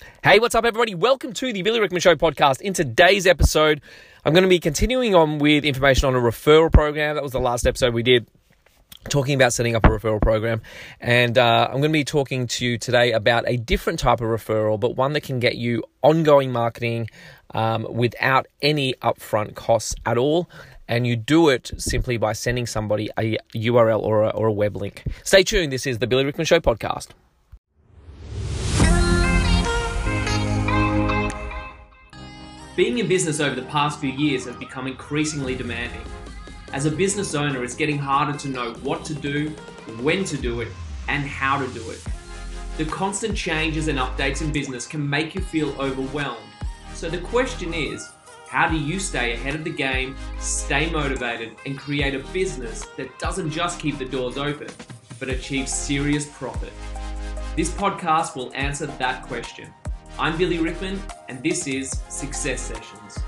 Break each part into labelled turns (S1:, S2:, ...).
S1: Hey, what's up, everybody? Welcome to the Billy Rickman Show podcast. In today's episode, I'm going to be continuing on with information on a referral program. That was the last episode we did, talking about setting up a referral program. And I'm going to be talking to you today about a different type of referral, but one that can get you ongoing marketing without any upfront costs at all. And you do it simply by sending somebody a URL or a web link. Stay tuned. This is the Billy Rickman Show podcast.
S2: Being in business over the past few years has become increasingly demanding. As a business owner, it's getting harder to know what to do, when to do it, and how to do it. The constant changes and updates in business can make you feel overwhelmed. So the question is, how do you stay ahead of the game, stay motivated, and create a business that doesn't just keep the doors open, but achieves serious profit? This podcast will answer that question. I'm Billy Rickman, and this is Success Sessions.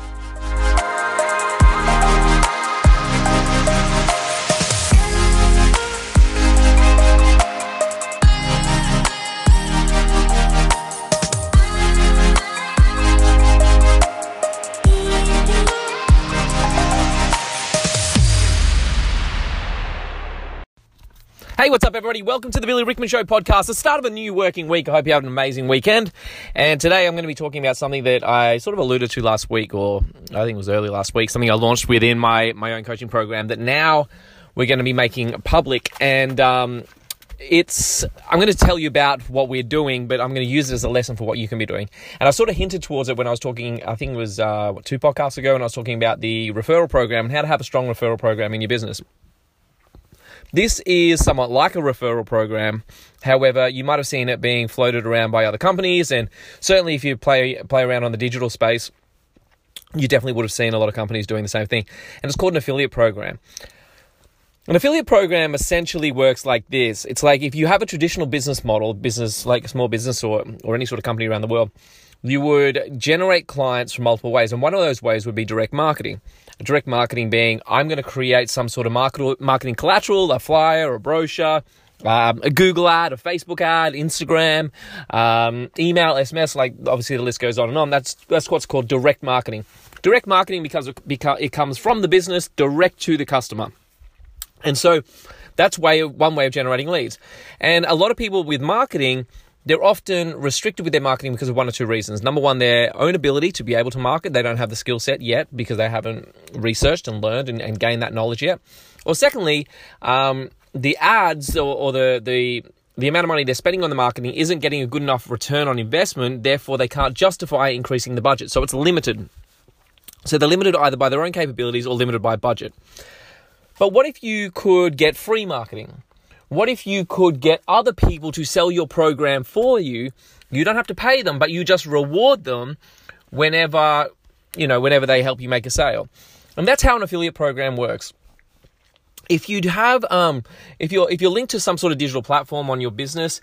S1: Hey, what's up, everybody? Welcome to the Billy Rickman Show podcast, the start of a new working week. I hope you have an amazing weekend. And today I'm going to be talking about something that I sort of alluded to last week, or I think it was early last week, something I launched within my own coaching program that now we're going to be making public. And I'm going to tell you about what we're doing, but I'm going to use it as a lesson for what you can be doing. And I sort of hinted towards it when I was talking, I think it was 2 podcasts ago, when I was talking about the referral program and how to have a strong referral program in your business. This is somewhat like a referral program. However, you might have seen it being floated around by other companies, and certainly if you play around on the digital space, you definitely would have seen a lot of companies doing the same thing. And it's called an affiliate program. An affiliate program essentially works like this. It's like if you have a traditional business model, business like a small business or any sort of company around the world, you would generate clients from multiple ways. And one of those ways would be direct marketing. Direct marketing being, I'm going to create some sort of marketing collateral, a flyer, a brochure, a Google ad, a Facebook ad, Instagram, email, SMS, like obviously the list goes on and on. That's what's called direct marketing. Direct marketing because it comes from the business direct to the customer. And so that's one way of generating leads. And a lot of people with marketing, they're often restricted with their marketing because of one or two reasons. Number one, their own ability to be able to market. They don't have the skill set yet because they haven't researched and learned and gained that knowledge yet. Or secondly, the ads or the amount of money they're spending on the marketing isn't getting a good enough return on investment. Therefore, they can't justify increasing the budget. So it's limited. So they're limited either by their own capabilities or limited by budget. But what if you could get free marketing? What if you could get other people to sell your program for you? You don't have to pay them, but you just reward them whenever they help you make a sale. And that's how an affiliate program works. If you'd have, if you're linked to some sort of digital platform on your business,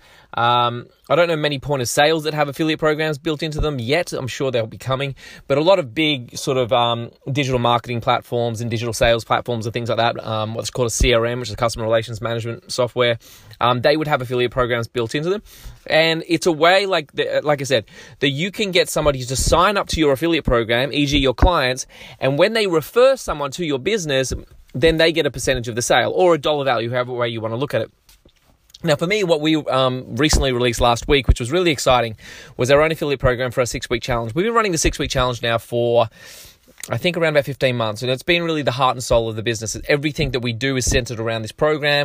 S1: I don't know many point of sales that have affiliate programs built into them yet. I'm sure they'll be coming, but a lot of big sort of digital marketing platforms and digital sales platforms and things like that, what's called a CRM, which is customer relations management software, they would have affiliate programs built into them. And it's a way, like I said, that you can get somebody to sign up to your affiliate program, e.g. your clients, and when they refer someone to your business, then they get a percentage of the sale or a dollar value, however way you want to look at it. Now, for me, what we recently released last week, which was really exciting, was our own affiliate program for our 6-week challenge. We've been running the 6-week challenge now for, I think, around about 15 months, and it's been really the heart and soul of the business. Everything that we do is centered around this program.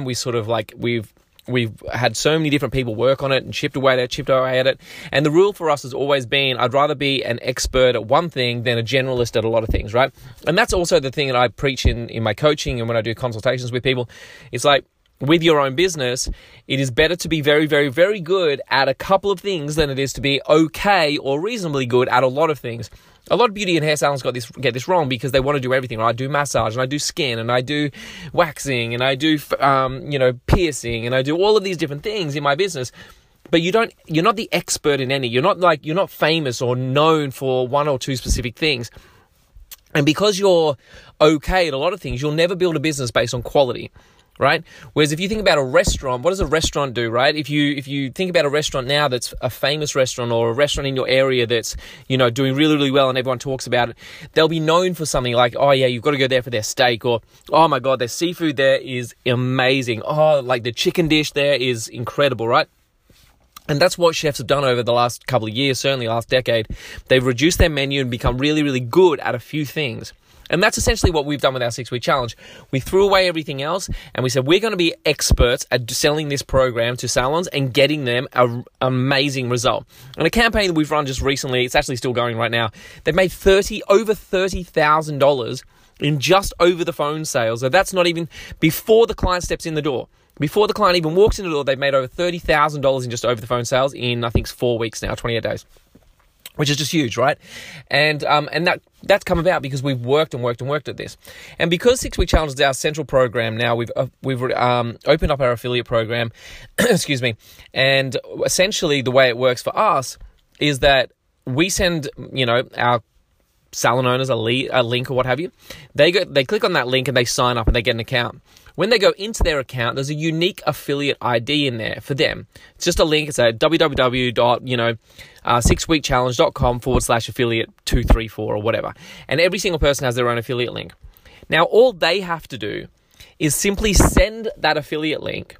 S1: We've had so many different people work on it and chipped away at it. And the rule for us has always been, I'd rather be an expert at one thing than a generalist at a lot of things, right? And that's also the thing that I preach in my coaching and when I do consultations with people. It's like, with your own business, it is better to be very, very, very good at a couple of things than it is to be okay or reasonably good at a lot of things. A lot of beauty and hair salons get this wrong because they want to do everything. Right? I do massage and I do skin and I do waxing and I do piercing and I do all of these different things in my business. But you're not the expert in any. You're not famous or known for one or two specific things. And because you're okay at a lot of things, you'll never build a business based on quality. right? Whereas if you think about a restaurant, what does a restaurant do, right? If you think about a restaurant now that's a famous restaurant, or a restaurant in your area that's, doing really, really well and everyone talks about it, they'll be known for something like, oh yeah, you've got to go there for their steak, or, oh my God, their seafood there is amazing. Oh, like the chicken dish there is incredible, right? And that's what chefs have done over the last couple of years, certainly last decade. They've reduced their menu and become really, really good at a few things. And that's essentially what we've done with our 6-week challenge. We threw away everything else and we said, we're going to be experts at selling this program to salons and getting them an amazing result. And a campaign that we've run just recently, it's actually still going right now, they've made over $30,000 in just over the phone sales. So that's not even before the client steps in the door. Before the client even walks in the door, they've made over $30,000 in just over the phone sales in, I think, 4 weeks now, 28 days. Which is just huge, right? And that's come about because we've worked at this. And because 6-week challenge is our central program now, we've opened up our affiliate program, excuse me. And essentially the way it works for us is that we send, our salon owners a link or what have you. They click on that link and they sign up and they get an account. When they go into their account, there's a unique affiliate ID in there for them. It's just a link. It's a www.6weekchallenge.com/affiliate234 or whatever. And every single person has their own affiliate link. Now, all they have to do is simply send that affiliate link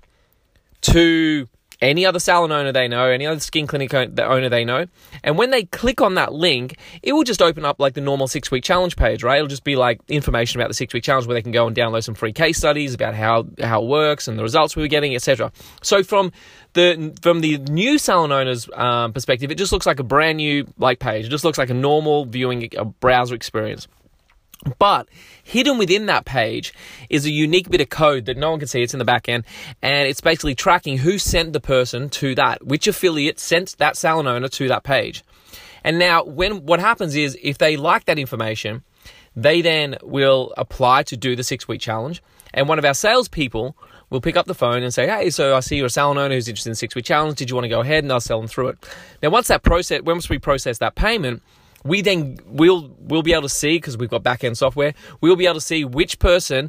S1: to any other salon owner they know, any other skin clinic owner they know. And when they click on that link, it will just open up like the normal 6-week challenge page, right? It'll just be like information about the 6-week challenge where they can go and download some free case studies about how it works and the results we were getting, etc. So from the new salon owner's perspective, it just looks like a brand new page. It just looks like a normal viewing a browser experience. But hidden within that page is a unique bit of code that no one can see. It's in the back end, and it's basically tracking who sent the person to that, which affiliate sent that salon owner to that page. And now what happens is if they like that information, they then will apply to do the 6-week challenge. And one of our salespeople will pick up the phone and say, hey, so I see you're a salon owner who's interested in the 6-week challenge. Did you want to go ahead? And I'll sell them through it. Now, once we process that payment, we'll be able to see, because we've got back-end software, we'll be able to see which person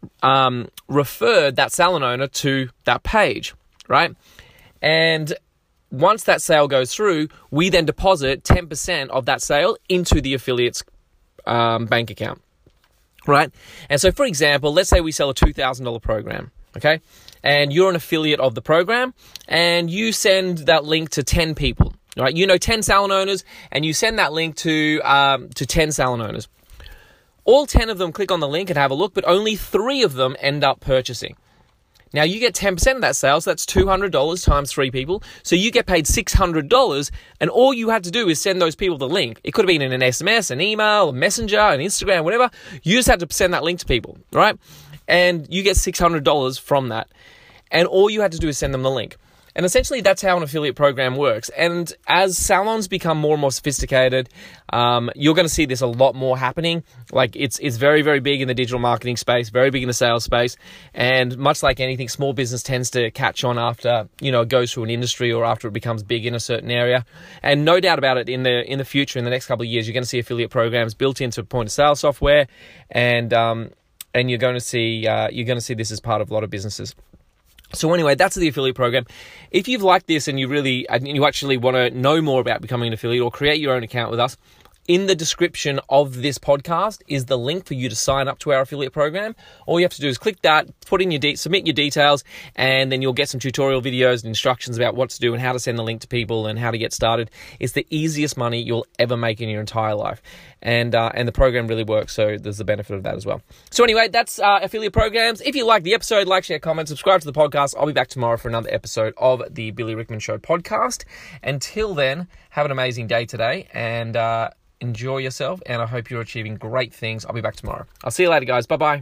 S1: referred that salon owner to that page, right? And once that sale goes through, we then deposit 10% of that sale into the affiliate's bank account, right? And so, for example, let's say we sell a $2,000 program, okay? And you're an affiliate of the program, and you send that link to 10 people. Right, 10 salon owners, and you send that link to 10 salon owners. All 10 of them click on the link and have a look, but only 3 of them end up purchasing. Now, you get 10% of that sale, so that's $200 times 3 people. So you get paid $600, and all you had to do is send those people the link. It could have been in an SMS, an email, a messenger, an Instagram, whatever. You just had to send that link to people, right? And you get $600 from that. And all you had to do is send them the link. And essentially, that's how an affiliate program works. And as salons become more and more sophisticated, you're going to see this a lot more happening. Like it's very, very big in the digital marketing space, very big in the sales space. And much like anything, small business tends to catch on after, it goes through an industry or after it becomes big in a certain area. And no doubt about it, in the future, in the next couple of years, you're going to see affiliate programs built into point of sale software, and you're going to see this as part of a lot of businesses. So anyway, that's the affiliate program. If you've liked this and you actually want to know more about becoming an affiliate or create your own account with us, in the description of this podcast is the link for you to sign up to our affiliate program. All you have to do is click that, put in submit your details, and then you'll get some tutorial videos and instructions about what to do and how to send the link to people and how to get started. It's the easiest money you'll ever make in your entire life. And the program really works, so there's the benefit of that as well. So anyway, that's affiliate programs. If you like the episode, like, share, comment, subscribe to the podcast. I'll be back tomorrow for another episode of the Billy Rickman Show podcast. Until then, have an amazing day today, and enjoy yourself, and I hope you're achieving great things. I'll be back tomorrow. I'll see you later, guys. Bye-bye.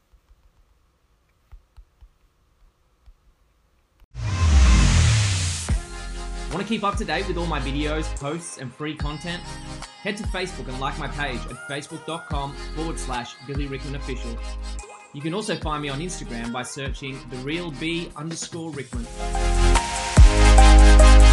S2: Want to keep up to date with all my videos, posts, and free content? Head to Facebook and like my page at facebook.com/Billy Rickman Official. You can also find me on Instagram by searching @TheRealB_Rickman.